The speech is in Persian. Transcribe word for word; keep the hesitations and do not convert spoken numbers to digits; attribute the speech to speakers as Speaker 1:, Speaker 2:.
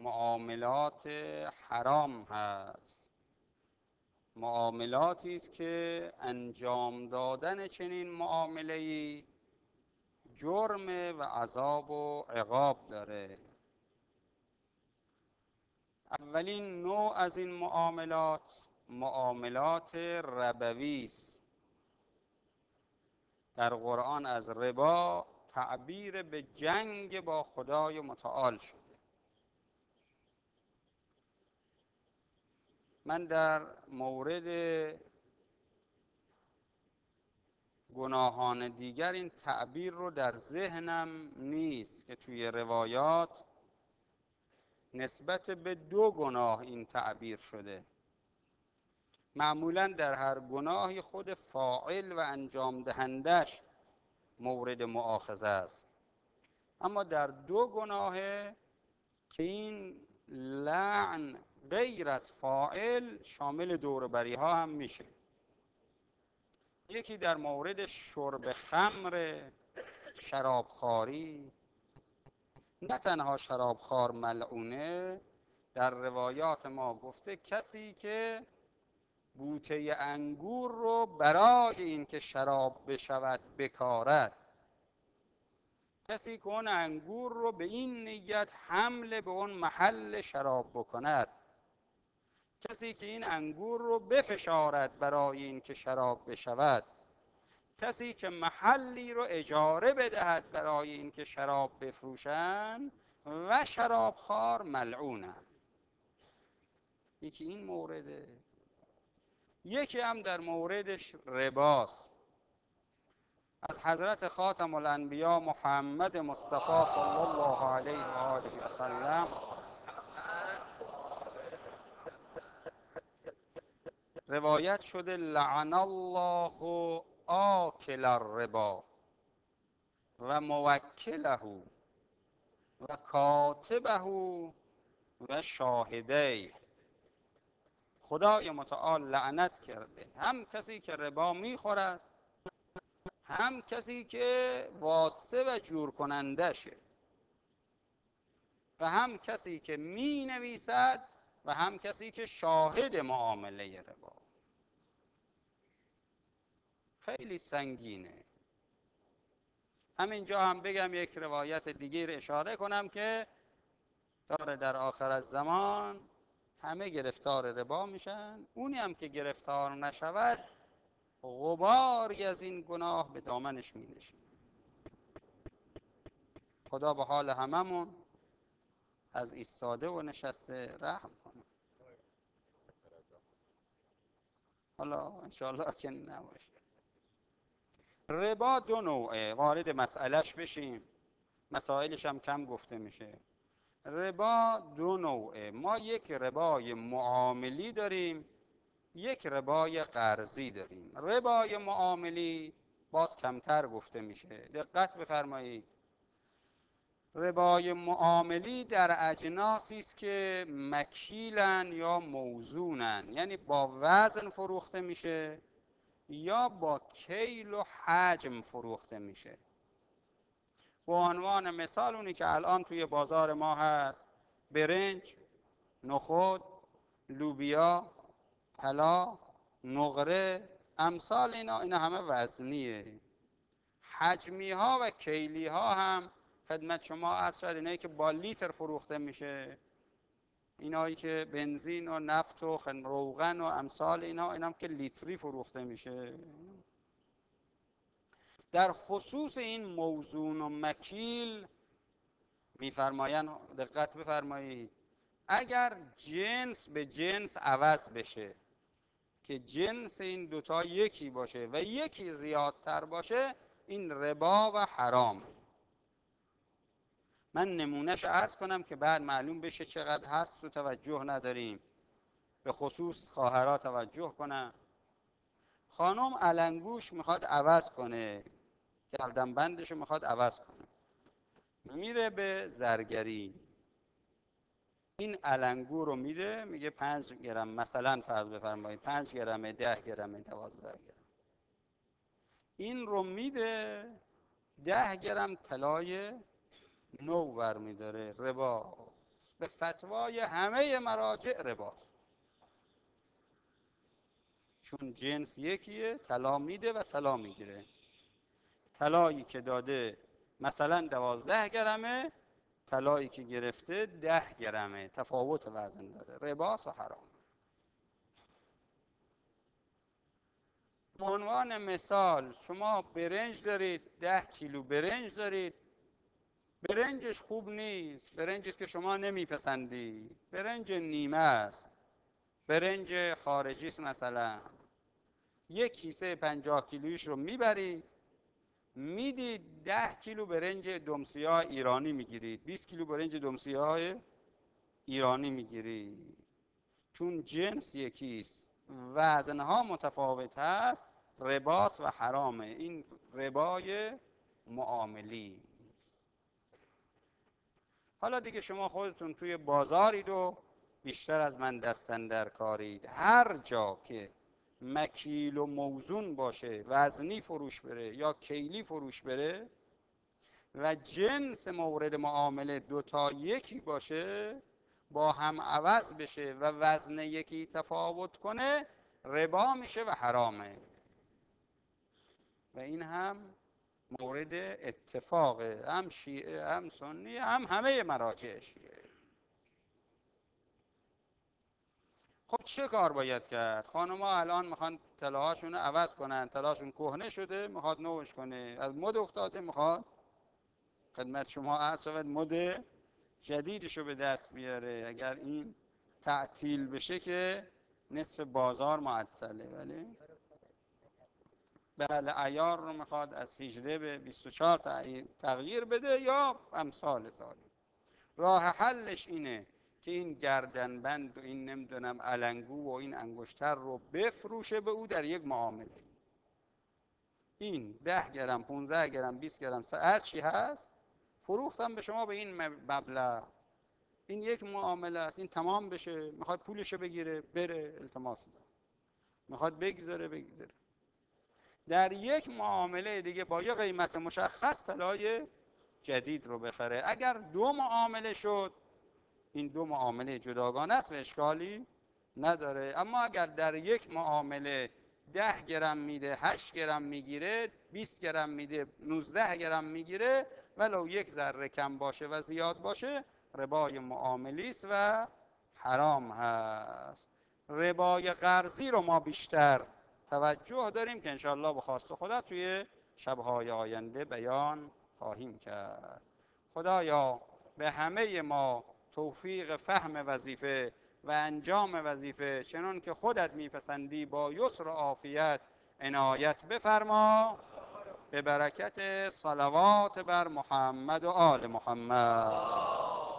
Speaker 1: معاملات حرام هست، معاملاتی است که انجام دادن چنین معامله‌ای جرم و عذاب و عقاب داره. اولین نوع از این معاملات معاملات ربوی است. در قرآن از ربا تعبیر به جنگ با خدای متعال شده. من در مورد گناهان دیگر این تعبیر رو در ذهنم نیست که توی روایات نسبت به دو گناه این تعبیر شده. معمولا در هر گناهی خود فاعل و انجام دهندش مورد مؤاخذه است، اما در دو گناه که این لعن غیر از فاعل شامل دور بری ها هم میشه. یکی در مورد شرب خمر، شرابخواری. نه تنها شرابخوار ملعونه، در روایات ما گفته کسی که بوته انگور رو برای اینکه شراب بشود بکارد، کسی که اون انگور رو به این نیت حمل به اون محل شراب بکند، کسی که این انگور رو بفشارد برای اینکه شراب بشود، کسی که محلی رو اجاره بدهد برای اینکه شراب بفروشند و شرابخوار ملعونند. یکی این مورده. یکی هم در موردش رباست. از حضرت خاتم الانبیا محمد مصطفی صلی الله علیه و آله و سلم روایت شده لعن الله آکل الربا و موکله و کاتبه و شاهدیه. خدای متعال لعنت کرده هم کسی که ربا میخورد، هم کسی که واسطه و جور کننده شه، و هم کسی که می نویسد، و هم کسی که شاهد معامله ربا. خیلی سنگینه. همینجا هم بگم یک روایت دیگه رو اشاره کنم که داره در آخر الزمان همه گرفتار ربا میشن. اونی هم که گرفتار نشود غباری از این گناه به دامنش می نشینه. خدا به حال هممون از ایستاده و نشسته رحم کنه. حالا انشاءالله که نباشه. ربا دو نوعه، وارد مسئلهش بشیم، مسائلش هم کم گفته میشه. ربا دو نوعه. ما یک ربای معاملی داریم، یک ربای قرضی داریم. ربای معاملی باز کمتر گفته میشه. دقت بفرمایید. ربای معاملی در اجناسی است که مکیلن یا موزونن، یعنی با وزن فروخته میشه یا با کیل و حجم فروخته میشه. به عنوان مثال اونی که الان توی بازار ما هست، برنج، نخود، لوبیا، طلا، نقره، امثال اینا، اینا همه وزنیه. حجمی ها و کیلی ها هم خدمت شما عرض شد، اینایی که با لیتر فروخته میشه، اینایی که بنزین و نفت و روغن و امثال اینا، اینا هم که لیتری فروخته میشه. در خصوص این موزون و مکیل میفرمایند، دقت بفرمایید، اگر جنس به جنس عوض بشه، که جنس این دوتا یکی باشه و یکی زیادتر باشه، این ربا و حرامه. من نمونهش عرض کنم که بعد معلوم بشه چقدر هست و توجه نداریم. به خصوص خواهرها توجه کنن. خانم علنگوش میخواد عوض کنه، گردنبندش میخواد عوض کنه، میره به زرگری، این علنگو رو میده، میگه پنج گرم، مثلا فرض بفرمایید پنج گرمه، ده گرمه، دوازده گرم. این رو میده، ده گرم طلای نو ور میداره، ربا. به فتوای همه مراجع رباست، چون جنس یکیه، طلا میده و طلا میگیره. طلایی که داده مثلا دوازده گرمه، طلایی که گرفته ده گرمه، تفاوت وزن داره، رباس و حرام. به عنوان مثال شما برنج دارید، ده کیلو برنج دارید، برنجش خوب نیست، برنجی که شما نمیپسندی، برنج نیمه است، برنج خارجی است مثلا، یک کیسه پنجاه کیلویش رو میبرید میدید، ده کیلو برنج دمسیاه ایرانی میگیرید، بیست کیلو برنج دمسیاه ایرانی میگیرید، چون جنس یکیست، وزنها متفاوت هست، رباس و حرامه. این ربای معاملی. حالا دیگه شما خودتون توی بازارید و بیشتر از من دستن در کارید، هر جا که مکیل و موزون باشه، وزنی فروش بره یا کیلی فروش بره و جنس مورد معامله دوتا یکی باشه، با هم عوض بشه و وزن یکی تفاوت کنه، ربا میشه و حرامه. و این هم مورد اتفاقه، هم شیعه هم سنی هم همه مراجع شیعه. خب چه کار باید کرد؟ خانم‌ها الان میخوان طلاهاشون رو عوض کنن، طلاهاشون کهنه شده میخواد نوش کنه، از مد افتاده میخواد خدمت شما عرض شود مد جدیدشو به دست بیاره. اگر این تعطیل بشه که نصف بازار معطله. ولی بله، عیار رو میخواد از هجده به بیست و چهار تغییر بده یا امثال ذالک. راه حلش اینه که این گردنبند و این نمیدونم علنگو و این انگشتر رو بفروشه به او در یک معامله. این ده گرم، پونزده گرم، بیست گرم، هر چی هست فروختم به شما به این مبلغ. این یک معامله است، این تمام بشه. میخواد پولشو بگیره بره، التماس داره، میخواد بگذاره بگذاره. در یک معامله دیگه با یه قیمت مشخص طلای جدید رو بخره. اگر دو معامله شد، این دو معامله جداگانه است و اشکالی نداره. اما اگر در یک معامله ده گرم میده، هشت گرم میگیره، بیست گرم میده، نوزده گرم میگیره، ولو یک ذره کم باشه و زیاد باشه، ربای معاملی است و حرام هست. ربای قرضی رو ما بیشتر توجه داریم که انشاءالله به خواست خدا توی شبهای آینده بیان خواهیم کرد. خدایا به همه ما توفیق فهم وظیفه و انجام وظیفه چنان که خودت میپسندی با یسر و عافیت عنایت بفرما، به برکت صلوات بر محمد و آل محمد.